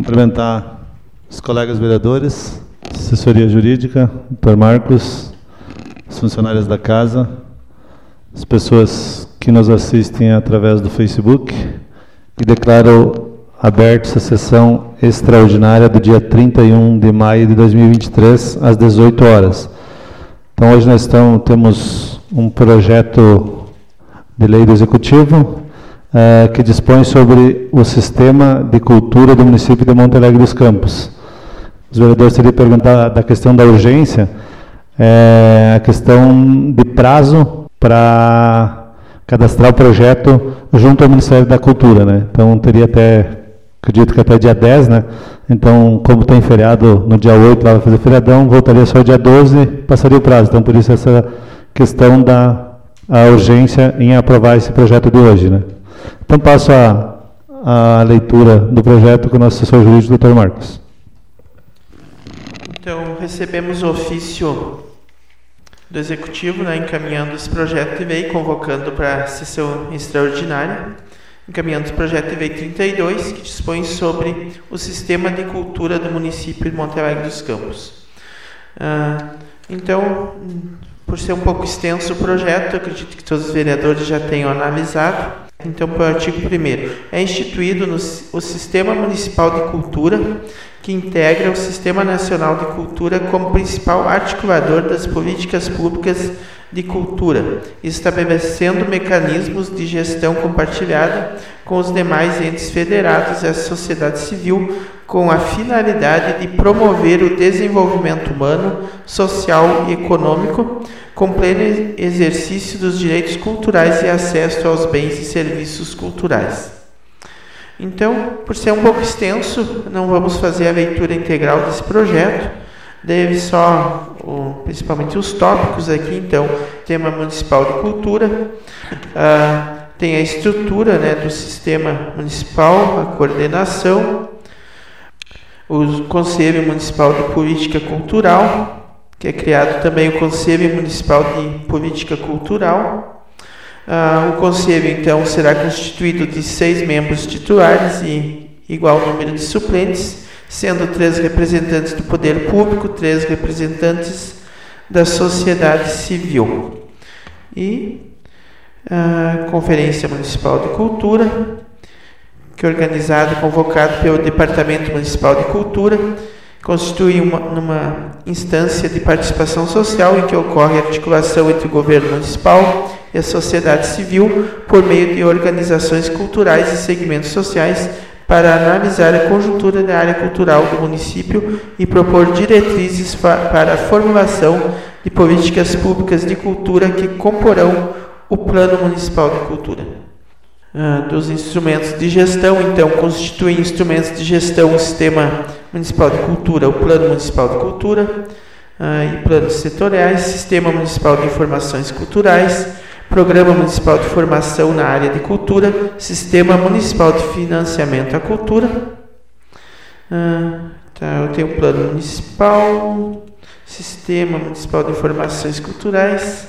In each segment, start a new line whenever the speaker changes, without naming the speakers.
Cumprimentar os colegas vereadores, assessoria jurídica, Dr. Marcos, os funcionários da casa, as pessoas que nos assistem através do Facebook, e declaro aberta essa sessão extraordinária do dia 31 de maio de 2023, às 18 horas. Então, hoje nós temos um projeto de lei do Executivo que dispõe sobre o sistema de cultura do município de Monte Alegre dos Campos. Os vereadores teriam perguntado da questão da urgência, a questão de prazo para cadastrar o projeto junto ao Ministério da Cultura, né? Então, teria acredito que até dia 10, né? Então, como tem feriado no dia 8, lá vai fazer feriadão, voltaria só dia 12, passaria o prazo. Então, por isso essa questão a urgência em aprovar esse projeto de hoje, né? Então, passo a leitura do projeto com o nosso assessor jurídico, Dr. Marcos.
Então, recebemos o ofício do Executivo, né, encaminhando esse projeto de lei, convocando para a sessão extraordinária, encaminhando o projeto de lei 32, que dispõe sobre o sistema de cultura do município de Monte Alegre dos Campos. Então, por ser um pouco extenso o projeto, acredito que todos os vereadores já tenham analisado. Então, para o artigo 1º, é instituído o Sistema Municipal de Cultura, que integra o Sistema Nacional de Cultura como principal articulador das políticas públicas de cultura, estabelecendo mecanismos de gestão compartilhada com os demais entes federados e a sociedade civil, com a finalidade de promover o desenvolvimento humano, social e econômico, com pleno exercício dos direitos culturais e acesso aos bens e serviços culturais. Então, por ser um pouco extenso, não vamos fazer a leitura integral desse projeto, deve só, principalmente os tópicos aqui. Então, tema municipal de cultura, tem a estrutura, né, do sistema municipal, a coordenação, o Conselho Municipal de Política Cultural, que é criado também o Conselho Municipal de Política Cultural. O Conselho, então, será constituído de 6 membros titulares e igual número de suplentes, sendo 3 representantes do poder público, 3 representantes da sociedade civil. E a Conferência Municipal de Cultura, que é organizada e convocada pelo Departamento Municipal de Cultura, constitui uma instância de participação social em que ocorre a articulação entre o governo municipal e a sociedade civil por meio de organizações culturais e segmentos sociais para analisar a conjuntura da área cultural do município e propor diretrizes para a formulação de políticas públicas de cultura que comporão o Plano Municipal de Cultura. Dos instrumentos de gestão, então, constituem instrumentos de gestão o Sistema Municipal de Cultura, o Plano Municipal de Cultura e planos setoriais, Sistema Municipal de Informações Culturais, Programa Municipal de Formação na área de cultura, Sistema Municipal de Financiamento à Cultura. Eu tenho o Plano Municipal, Sistema Municipal de Informações Culturais,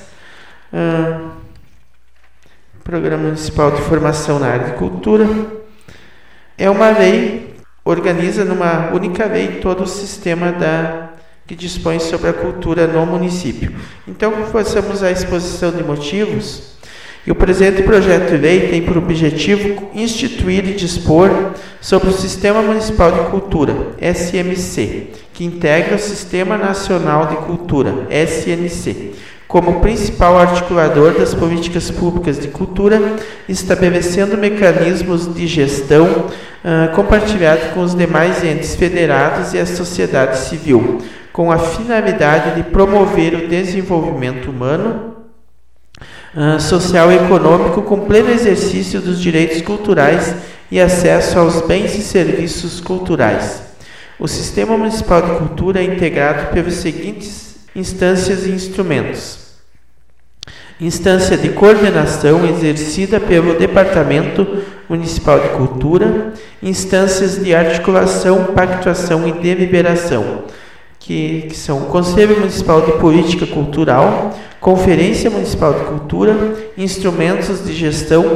Programa Municipal de Formação na área de cultura. É uma lei, organiza numa única lei todo o sistema que dispõe sobre a cultura no município. Então, façamos a exposição de motivos. E o presente projeto de lei tem por objetivo instituir e dispor sobre o Sistema Municipal de Cultura, SMC, que integra o Sistema Nacional de Cultura, SNC, como principal articulador das políticas públicas de cultura, estabelecendo mecanismos de gestão compartilhado com os demais entes federados e a sociedade civil, com a finalidade de promover o desenvolvimento humano, social e econômico, com pleno exercício dos direitos culturais e acesso aos bens e serviços culturais. O Sistema Municipal de Cultura é integrado pelas seguintes instâncias e instrumentos. Instância de coordenação exercida pelo Departamento Municipal de Cultura, instâncias de articulação, pactuação e deliberação, que são o Conselho Municipal de Política Cultural, Conferência Municipal de Cultura, instrumentos de gestão,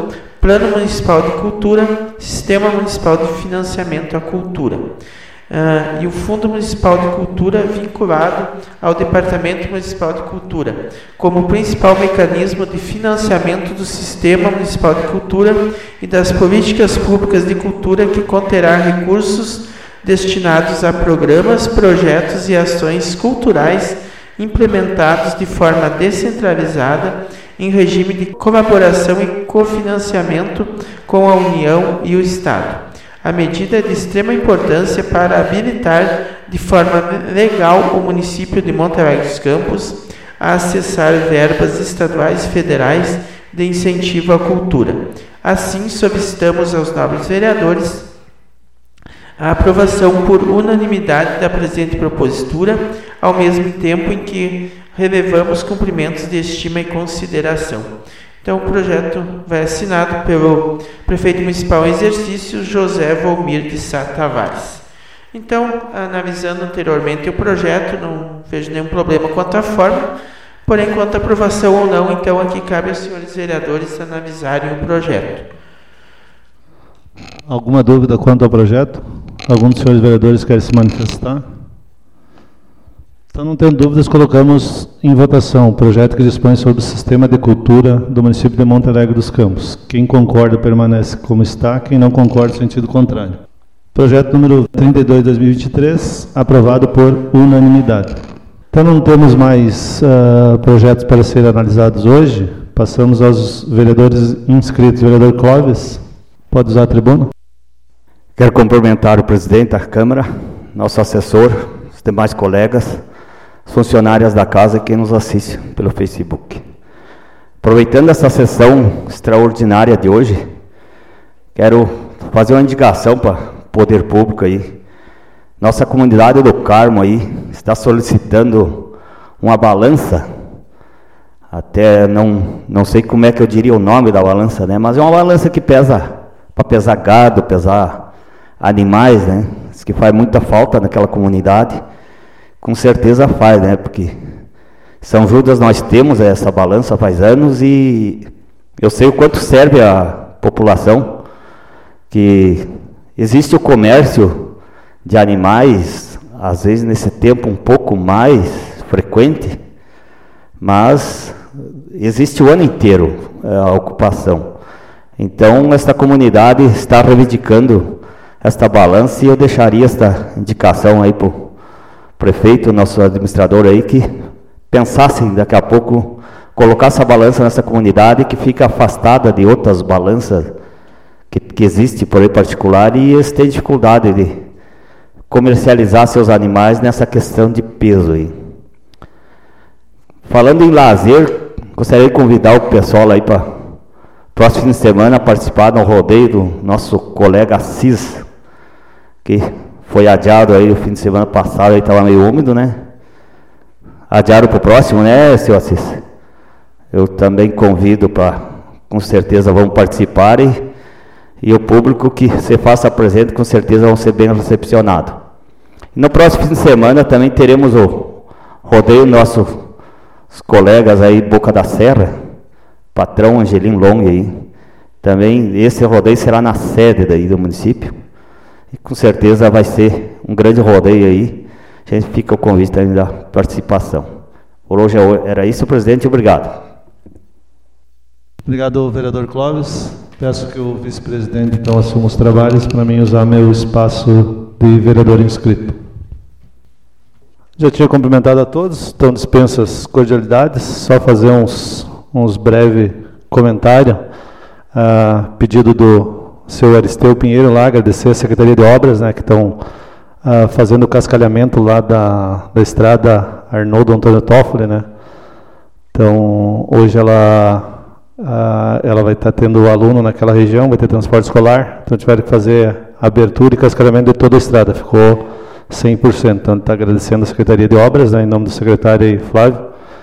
Plano Municipal de Cultura, Sistema Municipal de Financiamento à Cultura. E o Fundo Municipal de Cultura vinculado ao Departamento Municipal de Cultura, como principal mecanismo de financiamento do Sistema Municipal de Cultura e das políticas públicas de cultura, que conterá recursos destinados a programas, projetos e ações culturais implementados de forma descentralizada em regime de colaboração e cofinanciamento com a União e o Estado. A medida é de extrema importância para habilitar de forma legal o município de Monte Alegre dos Campos a acessar verbas estaduais e federais de incentivo à cultura. Assim, solicitamos aos nobres vereadores a aprovação por unanimidade da presente propositura, ao mesmo tempo em que relevamos cumprimentos de estima e consideração. Então, o projeto vai assinado pelo prefeito municipal em exercício, José Volmir de Sá Tavares. Então, analisando anteriormente o projeto, não vejo nenhum problema quanto à forma, porém, quanto à aprovação ou não, então aqui cabe aos senhores vereadores analisarem o projeto.
Alguma dúvida quanto ao projeto? Algum dos senhores vereadores quer se manifestar? Então, não tendo dúvidas, colocamos em votação o projeto que dispõe sobre o sistema de cultura do município de Monte Alegre dos Campos. Quem concorda permanece como está, quem não concorda, sentido contrário. Projeto número 32/2023, aprovado por unanimidade. Então, não temos mais projetos para serem analisados hoje. Passamos aos vereadores inscritos. Vereador Clóvis, pode usar a tribuna.
Quero cumprimentar o presidente da Câmara, nosso assessor, os demais colegas, funcionárias da casa e quem nos assiste pelo Facebook. Aproveitando essa sessão extraordinária de hoje, quero fazer uma indicação para o poder público aí. Nossa comunidade do Carmo aí está solicitando uma balança, até não sei como é que eu diria o nome da balança, né? Mas é uma balança que pesa, para pesar gado, pesar animais, né? Isso que faz muita falta naquela comunidade. Com certeza faz, né? Porque São Judas nós temos essa balança faz anos e eu sei o quanto serve a população, que existe o comércio de animais, às vezes nesse tempo um pouco mais frequente, mas existe o ano inteiro a ocupação. Então, esta comunidade está reivindicando esta balança e eu deixaria esta indicação aí para o prefeito, nosso administrador aí, que pensassem daqui a pouco colocar essa balança nessa comunidade que fica afastada de outras balanças que existe por aí particular e eles têm dificuldade de comercializar seus animais nessa questão de peso aí. Falando em lazer, gostaria de convidar o pessoal aí para próximo fim de semana participar do rodeio do nosso colega Assis, que foi adiado aí o fim de semana passado, aí estava meio úmido, né? Adiaram para o próximo, né, seu Assis? Eu também convido para, com certeza vamos participar e o público que se faça presente, com certeza vão ser bem recepcionados. No próximo fim de semana também teremos o rodeio nossos colegas aí, Boca da Serra, patrão Angelim Long aí. Também esse rodeio será na sede daí do município. E com certeza vai ser um grande rodeio aí. A gente fica o convite também da participação. Por hoje era isso, presidente. Obrigado.
Obrigado, vereador Clóvis. Peço que o vice-presidente então assuma os trabalhos para mim usar meu espaço de vereador inscrito. Já tinha cumprimentado a todos, então dispenso as cordialidades, só fazer uns breves comentários. Pedido do seu Aristeu Pinheiro lá, agradecer a Secretaria de Obras, né, que estão fazendo o cascalhamento lá da estrada Arnoldo Antônio Toffoli, né. Então, hoje ela vai estar tendo aluno naquela região, vai ter transporte escolar, então tiveram que fazer a abertura e cascalhamento de toda a estrada, ficou 100%. Então, está agradecendo a Secretaria de Obras, né, em nome do secretário aí, Flávio.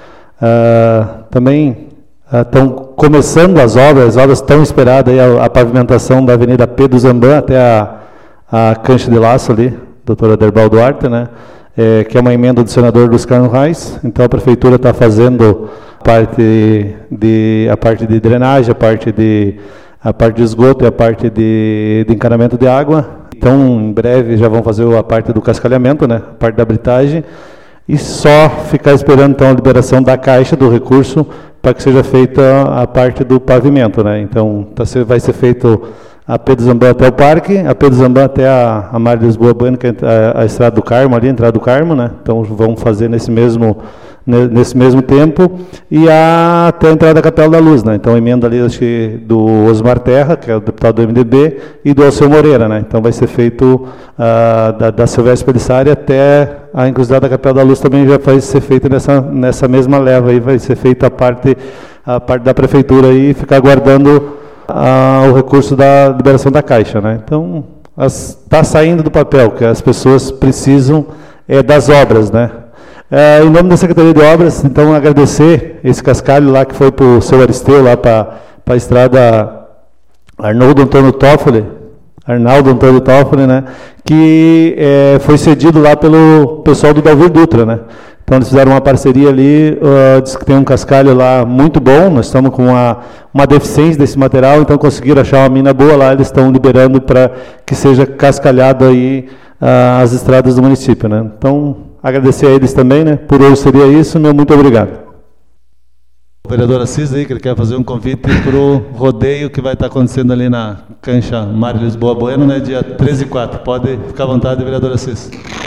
Também estão começando as obras tão esperadas, aí, a pavimentação da Avenida Pedro Zambã até a cancha de laço ali, doutora Derbal Duarte, né, que é uma emenda do senador Luiz Carlos Reis. Então, a Prefeitura está fazendo a parte de drenagem, a parte de a parte de esgoto e a parte de encanamento de água. Então, em breve já vão fazer a parte do cascalhamento, né, a parte da britagem, e só ficar esperando então a liberação da Caixa do recurso para que seja feita a parte do pavimento, né. Então, vai ser feito a Pedro Zambão até o parque, a Pedro Zambão até a Mar de Lisboa Bueno, que é a Estrada do Carmo, ali, a Entrada do Carmo, né. Então, vão fazer nesse mesmo tempo, e até a entrada da Capela da Luz, né? Então, emenda ali do Osmar Terra, que é o deputado do MDB, e do Alceu Moreira, né? Então, vai ser feito da Silvestre Pelissari até a encruzilhada da Capela da Luz, também já vai ser feita nessa mesma leva aí, vai ser feita a parte da prefeitura aí, e ficar aguardando o recurso da liberação da Caixa, né? Então, está saindo do papel, que as pessoas precisam das obras, né? Em nome da Secretaria de Obras, então, agradecer esse cascalho lá que foi para o seu Aristeu, lá para a estrada Arnaldo Antônio Toffoli, né, que foi cedido lá pelo pessoal do Dalvir Dutra, né. Então, eles fizeram uma parceria ali, diz que tem um cascalho lá muito bom, nós estamos com uma deficiência desse material, então conseguiram achar uma mina boa lá, eles estão liberando para que seja cascalhado aí as estradas do município, né. Então, agradecer a eles também, né? Por hoje seria isso, meu muito obrigado.
O vereador Assis aí, que ele quer fazer um convite para o rodeio que vai estar acontecendo ali na Cancha Mar de Lisboa Bueno, né? Dia 13 e 4. Pode ficar à vontade, vereador Assis.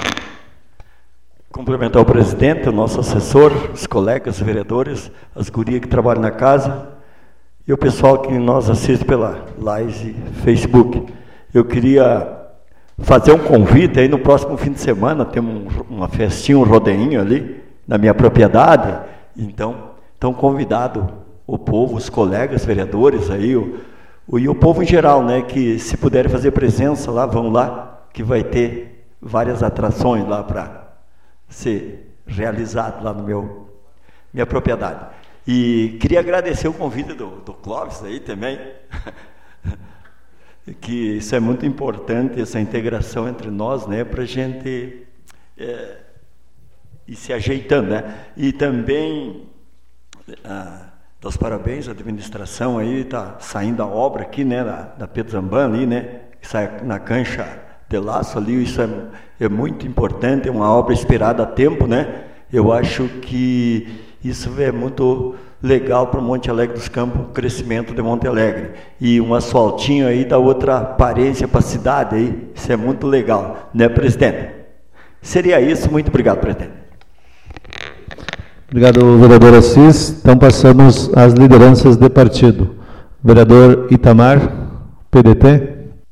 Cumprimentar o presidente, o nosso assessor, os colegas vereadores, as gurias que trabalham na casa e o pessoal que nos assiste pela live e Facebook. Eu queria fazer um convite aí no próximo fim de semana, temos uma festinha, um rodeinho ali na minha propriedade, então estão convidados o povo, os colegas vereadores aí, e o povo em geral, né, que se puderem fazer presença lá, vão lá, que vai ter várias atrações lá para ser realizado lá no minha propriedade. E queria agradecer o convite do Clóvis aí também, que isso é muito importante, essa integração entre nós, né, para a gente ir se ajeitando, né, e também dar os parabéns à administração aí, está saindo a obra aqui, né, da Pedro Zambão ali, né, que sai na Cancha de Laço ali, isso é muito importante, é uma obra esperada há tempo, né, eu acho que isso é muito legal para o Monte Alegre dos Campos, o crescimento de Monte Alegre. E um asfaltinho aí dá outra aparência para a cidade aí. Isso é muito legal, né, presidente? Seria isso. Muito obrigado, presidente.
Obrigado, vereador Assis. Então, passamos às lideranças de partido. Vereador Itamar, PDT.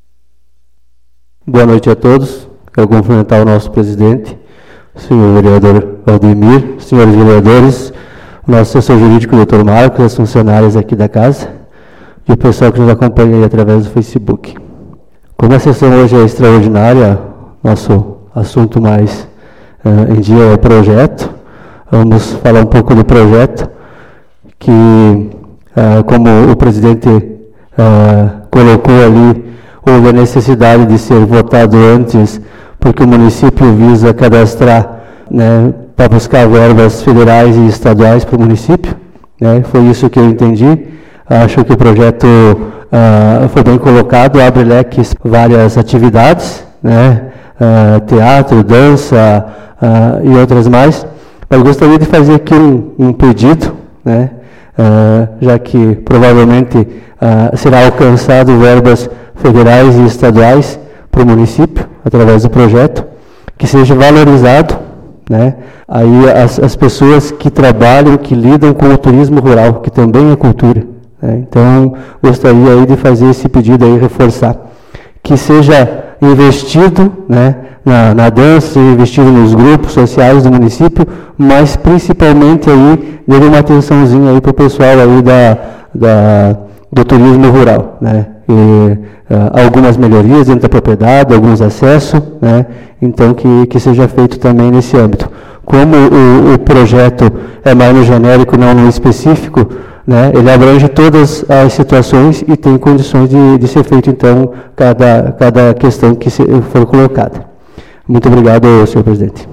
Boa noite a todos. Quero cumprimentar o nosso presidente, o senhor vereador Valdemir, senhores vereadores, o nosso assessor jurídico, o Dr. Marcos, as funcionárias aqui da casa e o pessoal que nos acompanha aí através do Facebook. Como a sessão hoje é extraordinária, nosso assunto mais em dia é o projeto. Vamos falar um pouco do projeto, que, como o presidente colocou ali, houve a necessidade de ser votado antes, porque o município visa cadastrar, né, para buscar verbas federais e estaduais para o município, né? Foi isso que eu entendi. Acho que o projeto foi bem colocado, abre leques várias atividades, né? Teatro, dança e outras mais. Mas gostaria de fazer aqui um pedido, né? Já que provavelmente será alcançado verbas federais e estaduais para o município, através do projeto, que seja valorizado, né, aí as pessoas que trabalham, que lidam com o turismo rural, que também é cultura, né? Então, gostaria aí de fazer esse pedido aí, reforçar, que seja investido, né, na dança, investido nos grupos sociais do município, mas principalmente aí, dando uma atençãozinha aí para o pessoal aí do turismo rural, né? E, algumas melhorias dentro da propriedade, alguns acessos, né? Então que seja feito também nesse âmbito. Como o projeto é mais no genérico, não no específico, né? Ele abrange todas as situações e tem condições de ser feito, então, cada questão que for colocada. Muito obrigado, senhor presidente.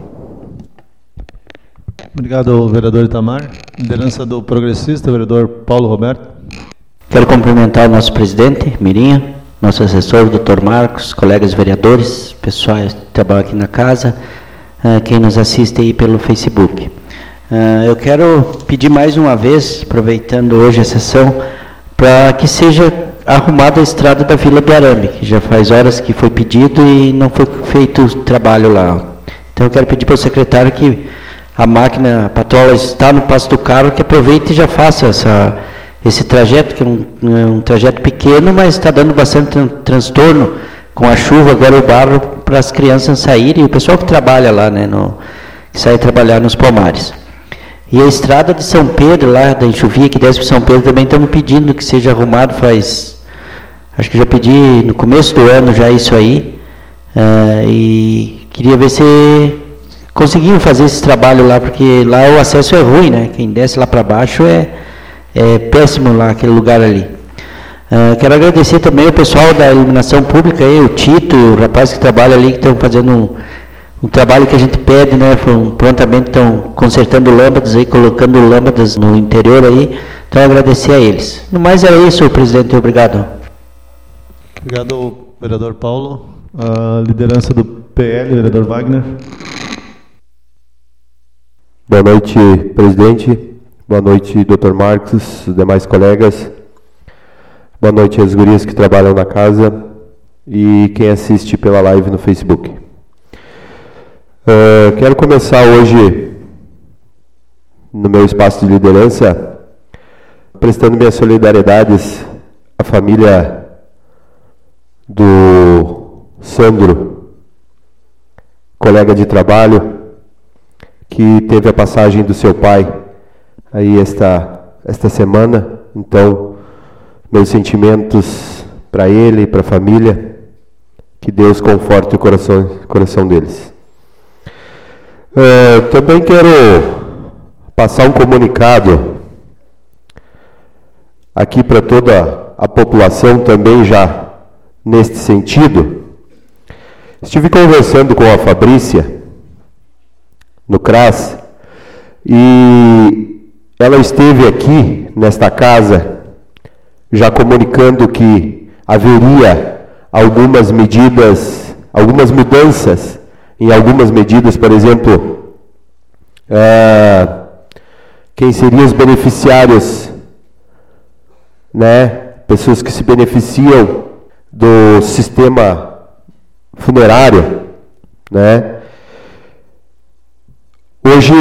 Obrigado, vereador Itamar. Liderança do progressista, vereador Paulo Roberto.
Quero cumprimentar o nosso presidente, Mirinha, nosso assessor, Dr. Marcos, colegas vereadores, pessoal que trabalha aqui na casa, quem nos assiste aí pelo Facebook. Eu quero pedir mais uma vez, aproveitando hoje a sessão, para que seja arrumada a estrada da Vila do Arame, que já faz horas que foi pedido e não foi feito o trabalho lá. Então eu quero pedir para o secretário que a máquina, a patrola está no Passo do Carro, que aproveite e já faça esse trajeto, que é um trajeto pequeno, mas está dando bastante transtorno com a chuva, agora o barro, para as crianças saírem, e o pessoal que trabalha lá, né, que sai trabalhar nos pomares. E a estrada de São Pedro, lá da enxuvia que desce para São Pedro, também estamos pedindo que seja arrumado, acho que já pedi no começo do ano já isso aí, e queria ver se conseguiam fazer esse trabalho lá, porque lá o acesso é ruim, né? Quem desce lá para baixo é péssimo lá, aquele lugar ali. Quero agradecer também o pessoal da iluminação pública, aí, o Tito, o rapaz que trabalha ali, que estão fazendo um trabalho que a gente pede, né? Prontamente estão consertando lâmpadas aí, colocando lâmpadas no interior aí. Então agradecer a eles. No mais era isso, presidente. Obrigado.
Obrigado, vereador Paulo. A liderança do PL, vereador Wagner.
Boa noite, presidente. Boa noite, Dr. Marcos, os demais colegas. Boa noite às gurias que trabalham na casa e quem assiste pela live no Facebook. Quero começar hoje, no meu espaço de liderança, prestando minhas solidariedades à família do Sandro, colega de trabalho, que teve a passagem do seu pai aí esta semana. Então, meus sentimentos para ele e para a família, que Deus conforte o coração deles. Também quero passar um comunicado aqui para toda a população também já neste sentido. Estive conversando com a Fabrícia no CRAS e ela esteve aqui nesta casa já comunicando que haveria algumas mudanças em algumas medidas, por exemplo, quem seriam os beneficiários, né? Pessoas que se beneficiam do sistema funerário, né? Hoje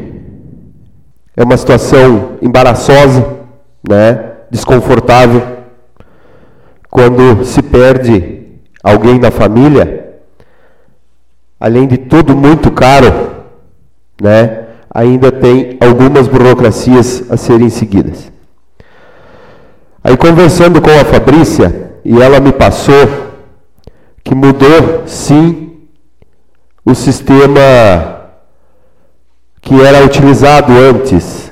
é uma situação embaraçosa, né? Desconfortável, quando se perde alguém da família, além de tudo muito caro, né? Ainda tem algumas burocracias a serem seguidas. Aí, conversando com a Fabrícia, e ela me passou que mudou sim o sistema que era utilizado antes.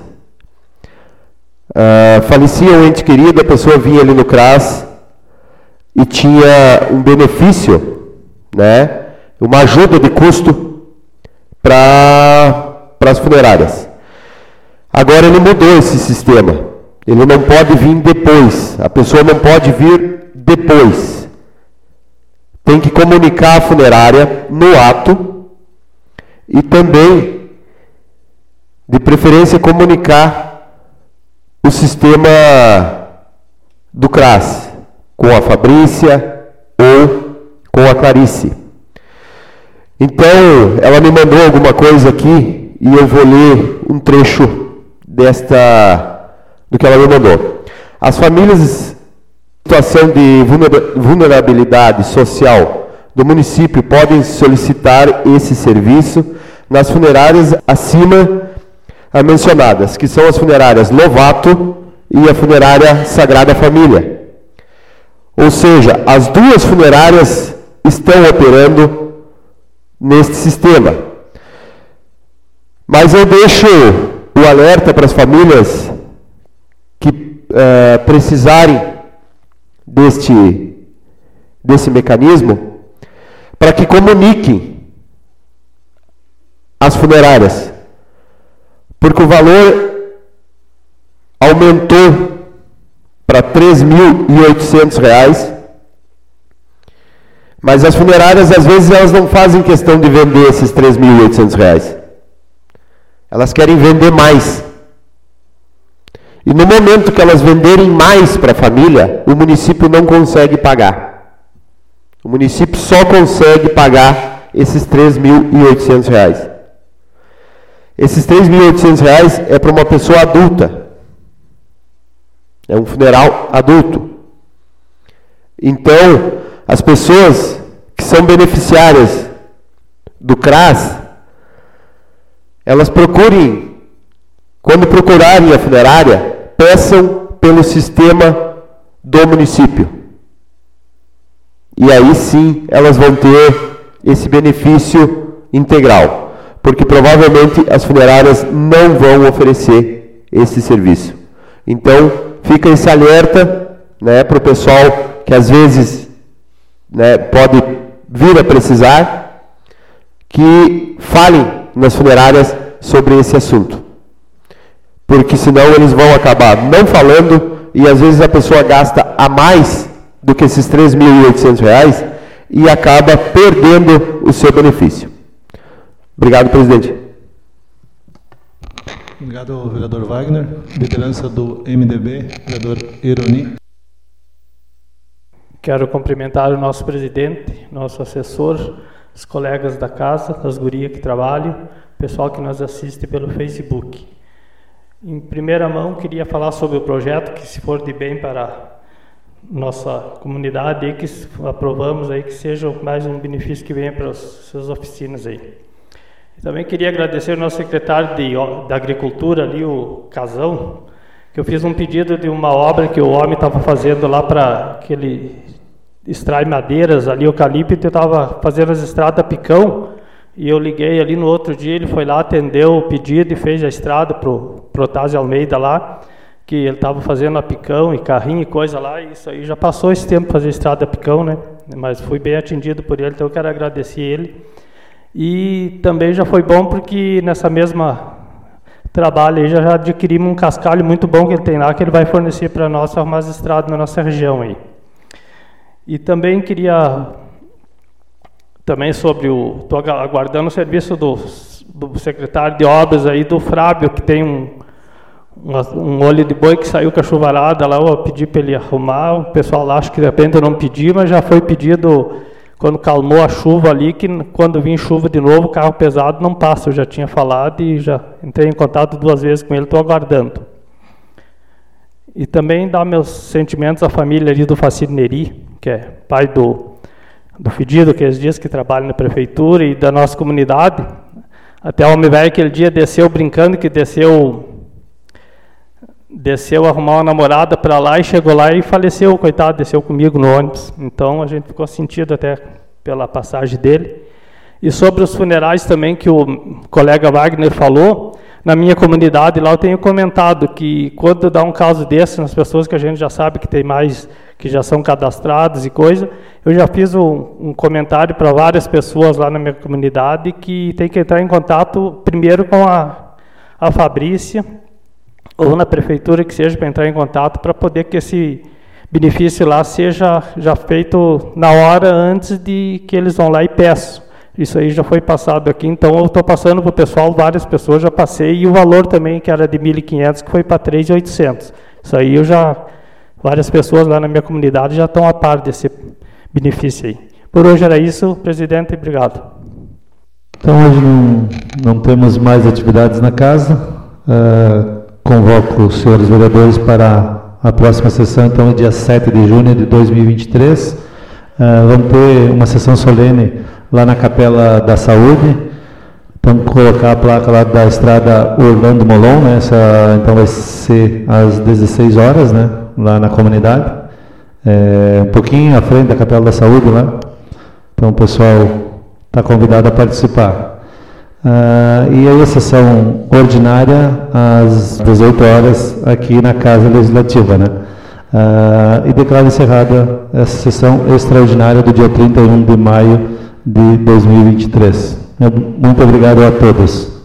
Falecia um ente querido, a pessoa vinha ali no CRAS e tinha um benefício, né? Uma ajuda de custo para as funerárias. Agora ele mudou esse sistema. Ele não pode vir depois. A pessoa não pode vir depois. Tem que comunicar a funerária no ato e também, de preferência, comunicar o sistema do CRAS com a Fabrícia ou com a Clarice. Então, ela me mandou alguma coisa aqui e eu vou ler um trecho do que ela me mandou. As famílias em situação de vulnerabilidade social do município podem solicitar esse serviço nas funerárias acima mencionadas, que são as funerárias Lovato e a funerária Sagrada Família. Ou seja, as duas funerárias estão operando neste sistema. Mas eu deixo o alerta para as famílias que precisarem desse mecanismo, para que comuniquem às funerárias, porque o valor aumentou para R$ 3.800. Mas as funerárias, às vezes, elas não fazem questão de vender esses R$ 3.800. Elas querem vender mais. E no momento que elas venderem mais para a família, o município não consegue pagar. O município só consegue pagar esses R$ 3.800. Esses R$ 3.800 é para uma pessoa adulta. É um funeral adulto. Então, as pessoas que são beneficiárias do CRAS, elas procurem, quando procurarem a funerária, peçam pelo sistema do município. E aí sim elas vão ter esse benefício integral, porque provavelmente as funerárias não vão oferecer esse serviço. Então, fica esse alerta, né, para o pessoal que às vezes, né, pode vir a precisar, que falem nas funerárias sobre esse assunto. Porque senão eles vão acabar não falando e às vezes a pessoa gasta a mais do que esses R$ 3.800 e acaba perdendo o seu benefício. Obrigado, presidente.
Obrigado, vereador Wagner. Liderança do MDB, vereador Ironi.
Quero cumprimentar o nosso presidente, nosso assessor, os colegas da casa, as gurias que trabalham, o pessoal que nos assiste pelo Facebook. Em primeira mão, queria falar sobre o projeto que, se for de bem para nossa comunidade, aí, que aprovamos aí, que seja mais um benefício que venha para as suas oficinas aí. Também queria agradecer ao nosso secretário da Agricultura ali, o Casão, que eu fiz um pedido de uma obra que o homem estava fazendo lá para que ele extrai madeiras ali, eucalipto, eu estava fazendo as estradas a picão, e eu liguei ali no outro dia, ele foi lá, atendeu o pedido e fez a estrada para o Protásio Almeida lá, que ele estava fazendo a picão e carrinho e coisa lá, e isso aí já passou esse tempo fazer estrada a picão, né? Mas fui bem atendido por ele, então eu quero agradecer ele. E também já foi bom porque nessa mesma trabalho aí já adquirimos um cascalho muito bom que ele tem lá, que ele vai fornecer para nós arrumar as estradas na nossa região aí. E também queria, também sobre o, estou aguardando o serviço do secretário de obras aí, do Frábio, que tem um olho de boi que saiu com a chuvarada lá, eu pedi para ele arrumar, o pessoal lá acho que de repente eu não pedi, mas já foi pedido quando calmou a chuva ali, que quando vir chuva de novo, o carro pesado não passa, eu já tinha falado e já entrei em contato 2 vezes com ele, estou aguardando. E também dar meus sentimentos à família ali do Facine Neri, que é pai do Fedido, que é os dias que trabalha na prefeitura e da nossa comunidade. Até o homem velho aquele dia desceu brincando, que desceu arrumar uma namorada para lá e chegou lá e faleceu, coitado, desceu comigo no ônibus. Então a gente ficou sentido até pela passagem dele. E sobre os funerais também, que o colega Wagner falou, na minha comunidade lá eu tenho comentado que quando dá um caso desse, nas pessoas que a gente já sabe que tem mais, que já são cadastradas e coisa, eu já fiz um comentário para várias pessoas lá na minha comunidade que tem que entrar em contato primeiro com a Fabrícia, ou na prefeitura, que seja, para entrar em contato, para poder que esse benefício lá seja já feito na hora antes de que eles vão lá e peçam. Isso aí já foi passado aqui, então eu estou passando para o pessoal, várias pessoas já passei, e o valor também, que era de 1.500, que foi para 3.800. Isso aí várias pessoas lá na minha comunidade já estão a par desse benefício aí. Por hoje era isso, presidente, obrigado.
Então hoje não temos mais atividades na casa. Convoco os senhores vereadores para a próxima sessão, então, dia 7 de junho de 2023. Vamos ter uma sessão solene lá na Capela da Saúde. Vamos colocar a placa lá da estrada Orlando Molon, né? Então vai ser às 16 horas, né? Lá na comunidade. Um pouquinho à frente da Capela da Saúde lá. Então o pessoal está convidado a participar. E aí a sessão ordinária às 18 horas aqui na Casa Legislativa, né? E declaro encerrada essa sessão extraordinária do dia 31 de maio de 2023. Muito obrigado a todos.